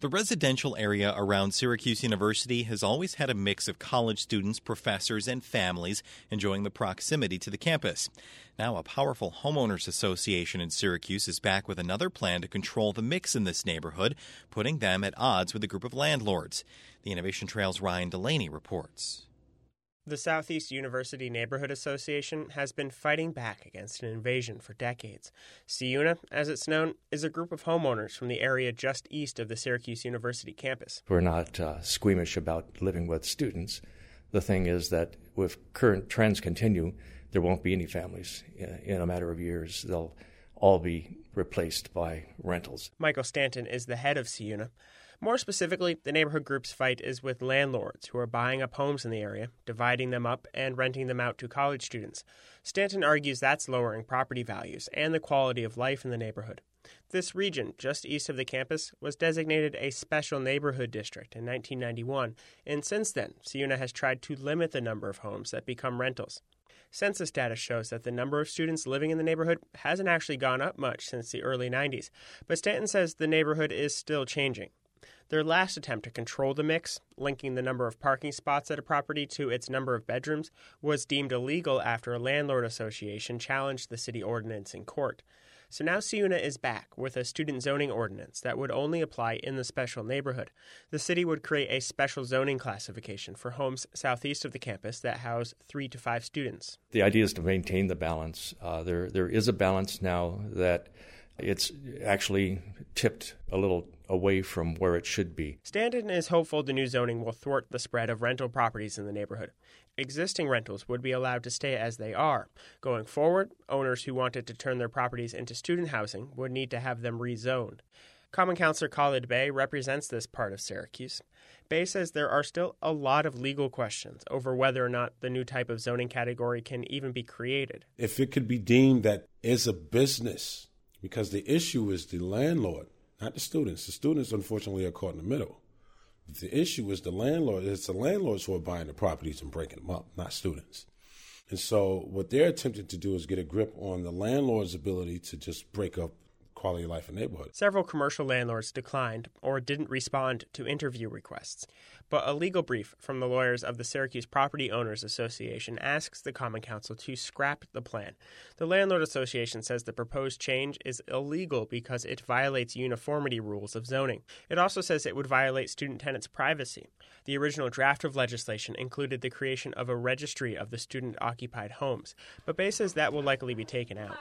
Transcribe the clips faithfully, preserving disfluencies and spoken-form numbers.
The residential area around Syracuse University has always had a mix of college students, professors, and families enjoying the proximity to the campus. Now, a powerful homeowners association in Syracuse is back with another plan to control the mix in this neighborhood, putting them at odds with a group of landlords. The Innovation Trail's Ryan Delaney reports. The Southeast University Neighborhood Association has been fighting back against an invasion for decades. SIUNA, as it's known, is a group of homeowners from the area just east of the Syracuse University campus. We're not uh, squeamish about living with students. The thing is that if current trends continue, there won't be any families. In a matter of years, they'll all be replaced by rentals. Michael Stanton is the head of SIUNA. More specifically, the neighborhood group's fight is with landlords who are buying up homes in the area, dividing them up, and renting them out to college students. Stanton argues that's lowering property values and the quality of life in the neighborhood. This region, just east of the campus, was designated a special neighborhood district in nineteen ninety-one, and since then, SIUNA has tried to limit the number of homes that become rentals. Census data shows that the number of students living in the neighborhood hasn't actually gone up much since the early nineties, but Stanton says the neighborhood is still changing. Their last attempt to control the mix, linking the number of parking spots at a property to its number of bedrooms, was deemed illegal after a landlord association challenged the city ordinance in court. So now SIUNA is back with a student zoning ordinance that would only apply in the special neighborhood. The city would create a special zoning classification for homes southeast of the campus that house three to five students. The idea is to maintain the balance. Uh, there, there is a balance now that it's actually tipped a little away from where it should be. Stanton is hopeful the new zoning will thwart the spread of rental properties in the neighborhood. Existing rentals would be allowed to stay as they are. Going forward, owners who wanted to turn their properties into student housing would need to have them rezoned. Common Councilor Khalid Bey represents this part of Syracuse. Bey says there are still a lot of legal questions over whether or not the new type of zoning category can even be created. If it could be deemed that it's a business, because the issue is the landlord, not the students. The students, unfortunately, are caught in the middle. But the issue is the landlord. It's the landlords who are buying the properties and breaking them up, not students. And so what they're attempting to do is get a grip on the landlord's ability to just break up quality of life in the neighborhood. Several commercial landlords declined or didn't respond to interview requests. But a legal brief from the lawyers of the Syracuse Property Owners Association asks the Common Council to scrap the plan. The Landlord Association says the proposed change is illegal because it violates uniformity rules of zoning. It also says it would violate student tenants' privacy. The original draft of legislation included the creation of a registry of the student-occupied homes, but Bey says that will likely be taken out.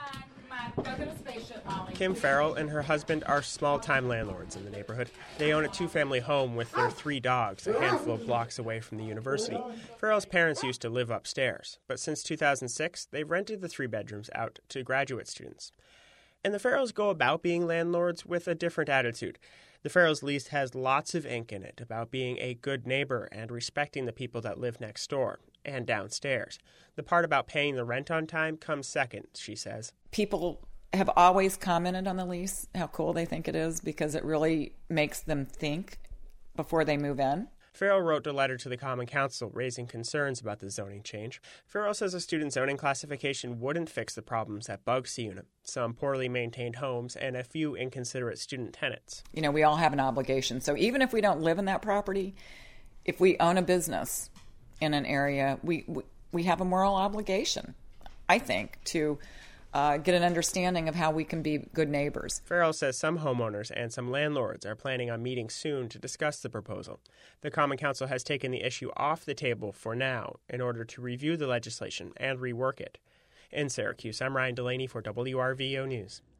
Kim Farrell and her husband are small-time landlords in the neighborhood. They own a two-family home with their three dogs, a handful of blocks away from the university. Farrell's parents used to live upstairs, but since two thousand six, they've rented the three bedrooms out to graduate students. And the Farrells go about being landlords with a different attitude. The Farrells' lease has lots of ink in it about being a good neighbor and respecting the people that live next door and downstairs. The part about paying the rent on time comes second, she says. People have always commented on the lease, how cool they think it is, because it really makes them think before they move in. Farrell wrote a letter to the Common Council raising concerns about the zoning change. Farrell says a student zoning classification wouldn't fix the problems that bug SIUNA, some poorly maintained homes and a few inconsiderate student tenants. You know, we all have an obligation. So even if we don't live in that property, if we own a business in an area, we we, we have a moral obligation, I think, to Uh, get an understanding of how we can be good neighbors. Farrell says some homeowners and some landlords are planning on meeting soon to discuss the proposal. The Common Council has taken the issue off the table for now in order to review the legislation and rework it. In Syracuse, I'm Ryan Delaney for W R V O News.